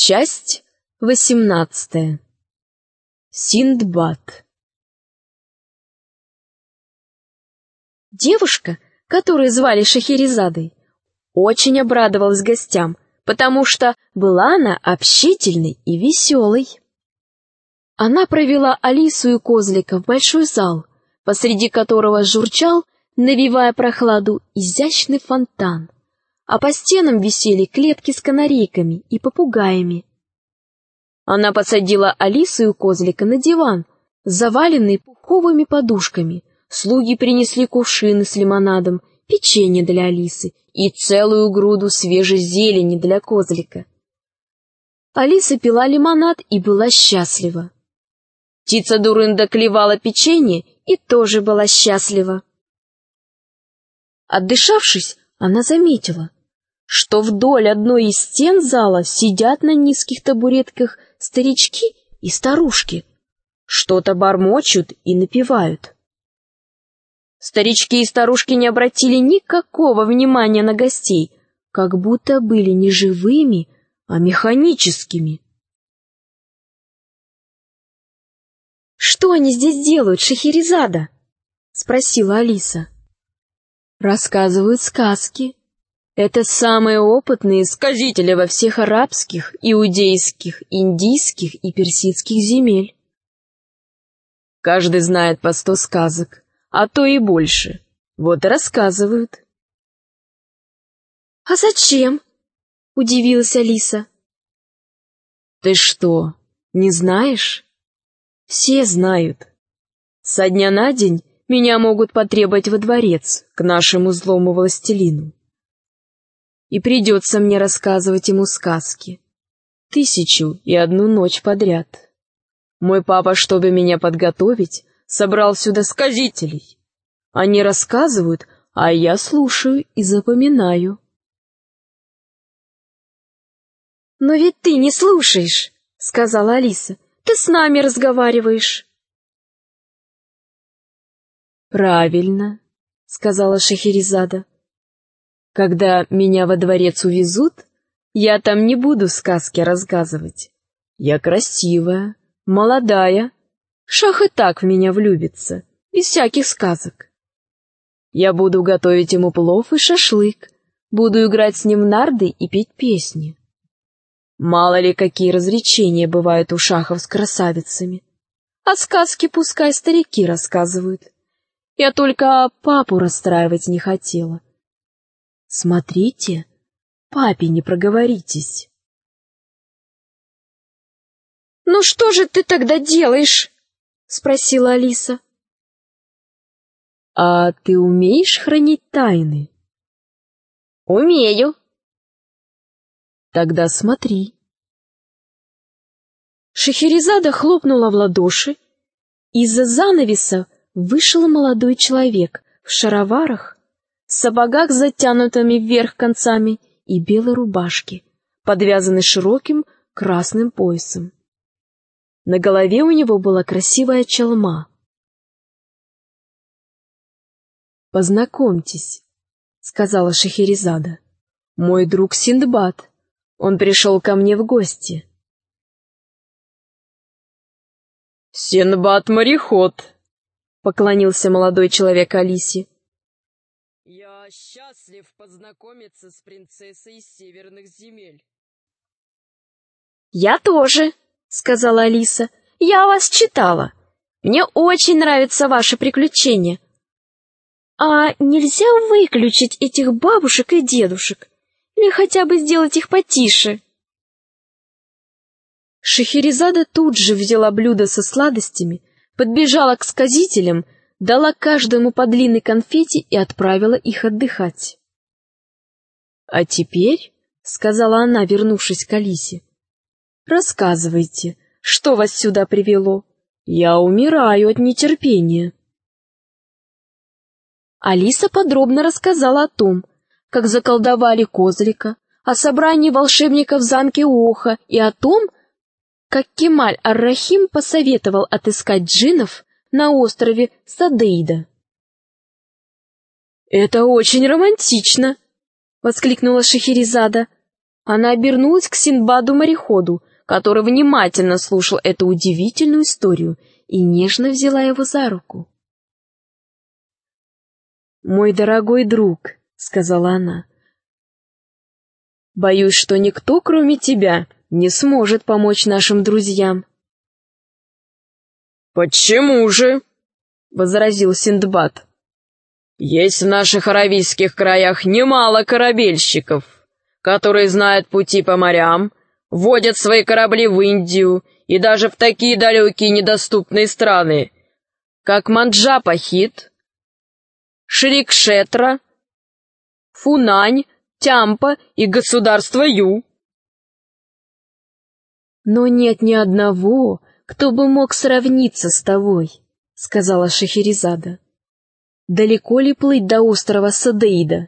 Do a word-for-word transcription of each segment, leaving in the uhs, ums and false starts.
Часть восемнадцатая. Синдбад. Девушка, которую звали Шахерезадой, очень обрадовалась гостям, потому что была она общительной и веселой. Она провела Алису и Козлика в большой зал, посреди которого журчал, навевая прохладу, изящный фонтан, а по стенам висели клетки с канарейками и попугаями. Она посадила Алису и Козлика на диван, заваленный пуховыми подушками. Слуги принесли кувшины с лимонадом, печенье для Алисы и целую груду свежей зелени для Козлика. Алиса пила лимонад и была счастлива. Птица Дурында клевала печенье и тоже была счастлива. Отдышавшись, она заметила, что вдоль одной из стен зала сидят на низких табуретках старички и старушки, что-то бормочут и напевают. Старички и старушки не обратили никакого внимания на гостей, как будто были не живыми, а механическими. «Что они здесь делают, Шахерезада?» — спросила Алиса. «Рассказывают сказки. Это самые опытные сказители во всех арабских, иудейских, индийских и персидских земель. Каждый знает по сто сказок, а то и больше. Вот и рассказывают». «А зачем?» — удивилась Алиса. «Ты что, не знаешь? Все знают. Со дня на день меня могут потребовать во дворец к нашему злому властелину. И придется мне рассказывать ему сказки. Тысячу и одну ночь подряд. Мой папа, чтобы меня подготовить, собрал сюда сказителей. Они рассказывают, а я слушаю и запоминаю». «Но ведь ты не слушаешь», — сказала Алиса. «Ты с нами разговариваешь». «Правильно», — сказала Шахерезада. «Когда меня во дворец увезут, я там не буду сказки рассказывать. Я красивая, молодая, Шах и так в меня влюбится, без всяких сказок. Я буду готовить ему плов и шашлык, буду играть с ним в нарды и петь песни. Мало ли какие развлечения бывают у шахов с красавицами. А сказки пускай старики рассказывают. Я только папу расстраивать не хотела. Смотрите, папе не проговоритесь». «Ну что же ты тогда делаешь?» — спросила Алиса. «А ты умеешь хранить тайны?» «Умею». «Тогда смотри». Шахерезада хлопнула в ладоши. Из-за занавеса вышел молодой человек в шароварах, сапогах с затянутыми вверх концами и белой рубашке, подвязанной широким красным поясом. На голове у него была красивая чалма. «Познакомьтесь», — сказала Шахерезада, — «мой друг Синдбад. Он пришел ко мне в гости». «Синдбад-мореход», — поклонился молодой человек Алисе. «Я счастлив познакомиться с принцессой из северных земель». «Я тоже», — сказала Алиса. «Я вас читала. Мне очень нравятся ваши приключения. А нельзя выключить этих бабушек и дедушек? Или хотя бы сделать их потише?» Шахерезада тут же взяла блюдо со сладостями, подбежала к сказителям, дала каждому по длинной конфете и отправила их отдыхать. «А теперь, — сказала она, вернувшись к Алисе, — рассказывайте, что вас сюда привело. Я умираю от нетерпения». Алиса подробно рассказала о том, как заколдовали Козлика, о собрании волшебников в замке Оха и о том, как Кемаль ар-Рахим посоветовал отыскать джиннов на острове Садеида. «Это очень романтично!» — воскликнула Шахерезада. Она обернулась к Синдбаду-мореходу, который внимательно слушал эту удивительную историю, и нежно взяла его за руку. «Мой дорогой друг», — сказала она, — «боюсь, что никто, кроме тебя, не сможет помочь нашим друзьям». «Почему же?» — возразил Синдбад. «Есть в наших аравийских краях немало корабельщиков, которые знают пути по морям, водят свои корабли в Индию и даже в такие далекие недоступные страны, как Манджапахит, Шрикшетра, Фунань, Тямпа и государство Ю». «Но нет ни одного, кто бы мог сравниться с тобой», — сказала Шахерезада. «Далеко ли плыть до острова Садеида?»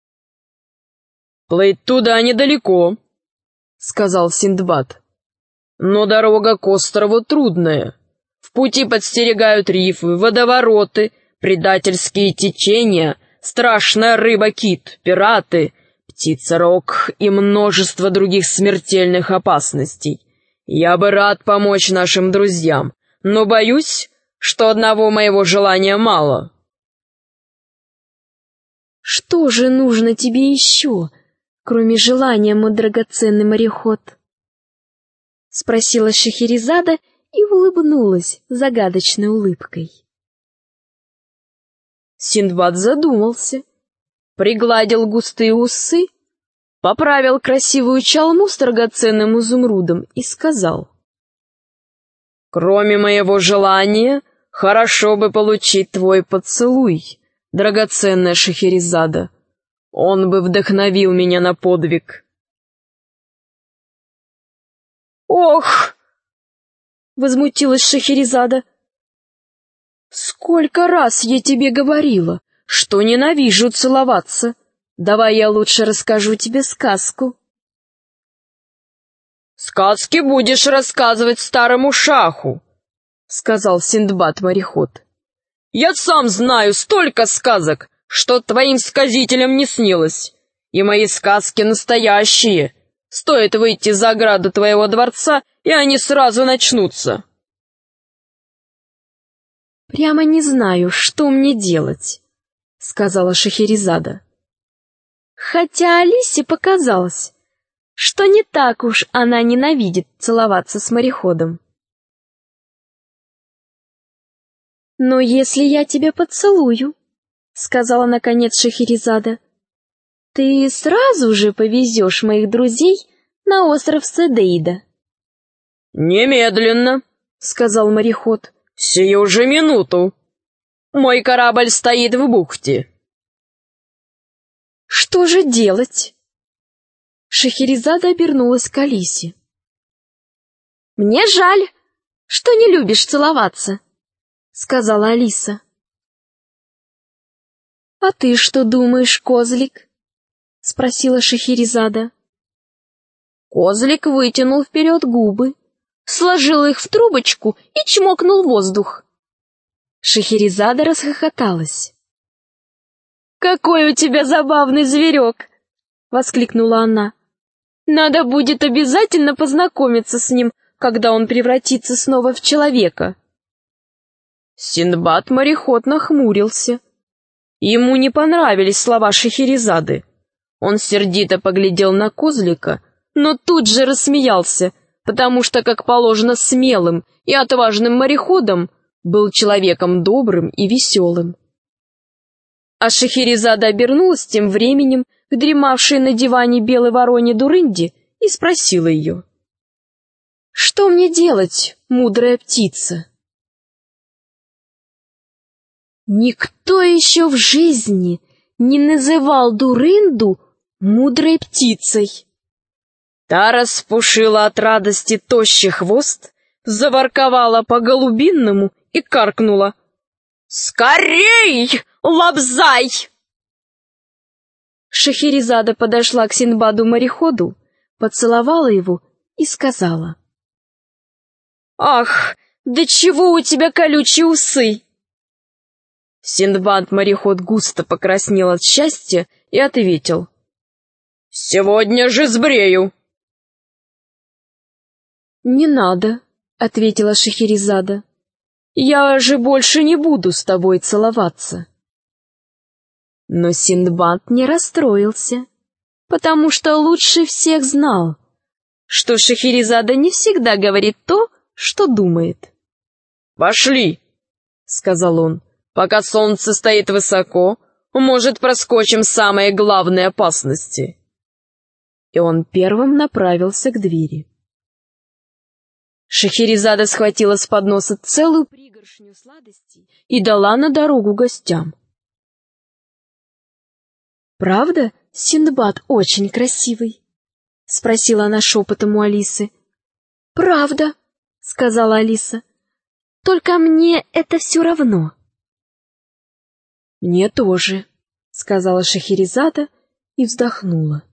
«Плыть туда недалеко», — сказал Синдбад. «Но дорога к острову трудная. В пути подстерегают рифы, водовороты, предательские течения, страшная рыба-кит, пираты, птица-рог и множество других смертельных опасностей. Я бы рад помочь нашим друзьям, но боюсь, что одного моего желания мало». «Что же нужно тебе еще, кроме желания, мой драгоценный мореход?» — спросила Шахерезада и улыбнулась загадочной улыбкой. Синдбад задумался, пригладил густые усы, поправил красивую чалму с драгоценным изумрудом и сказал: «Кроме моего желания, хорошо бы получить твой поцелуй, драгоценная Шахерезада. Он бы вдохновил меня на подвиг». «Ох!» — возмутилась Шахерезада. «Сколько раз я тебе говорила, что ненавижу целоваться. Давай я лучше расскажу тебе сказку». «Сказки будешь рассказывать старому шаху», — сказал Синдбад-мореход. «Я сам знаю столько сказок, что твоим сказителям не снилось. И мои сказки настоящие. Стоит выйти за ограду твоего дворца, и они сразу начнутся». «Прямо не знаю, что мне делать», — сказала Шахерезада. Хотя Алисе показалось, что не так уж она ненавидит целоваться с мореходом. «Но если я тебя поцелую», — сказала наконец Шахерезада, — «ты сразу же повезешь моих друзей на остров Садеида». «Немедленно», — сказал мореход, — «сию же минуту. Мой корабль стоит в бухте». «Что же делать?» Шахерезада обернулась к Алисе. «Мне жаль, что не любишь целоваться», — сказала Алиса. «А ты что думаешь, козлик?» — спросила Шахерезада. Козлик вытянул вперед губы, сложил их в трубочку и чмокнул воздух. Шахерезада расхохоталась. «Какой у тебя забавный зверек!» — воскликнула она. «Надо будет обязательно познакомиться с ним, когда он превратится снова в человека». Синдбад-мореход нахмурился. Ему не понравились слова Шахерезады. Он сердито поглядел на козлика, но тут же рассмеялся, потому что, как положено смелым и отважным мореходам, был человеком добрым и веселым. А Шахерезада обернулась тем временем к дремавшей на диване белой вороне Дурынде и спросила ее: «Что мне делать, мудрая птица?» Никто еще в жизни не называл Дурынду мудрой птицей. Та распушила от радости тощий хвост, заворковала по-голубинному и каркнула: «Скорей, лобзай!» Шахерезада подошла к Синдбаду-мореходу, поцеловала его и сказала: «Ах, да чего у тебя колючие усы!» Синдбад-мореход густо покраснел от счастья и ответил: Сегодня же сбрею!» «Не надо», — ответила Шахерезада. «Я же больше не буду с тобой целоваться». Но Синдбад не расстроился, потому что лучше всех знал, что Шахерезада не всегда говорит то, что думает. «Пошли», — сказал он, — «пока солнце стоит высоко, может, проскочим самые главные опасности». И он первым направился к двери. Шахерезада схватила с подноса целую пригоршню сладостей и дала на дорогу гостям. «Правда, Синдбад очень красивый?» — спросила она шепотом у Алисы. «Правда», — сказала Алиса. «Только мне это все равно». «Мне тоже», — сказала Шахерезада и вздохнула.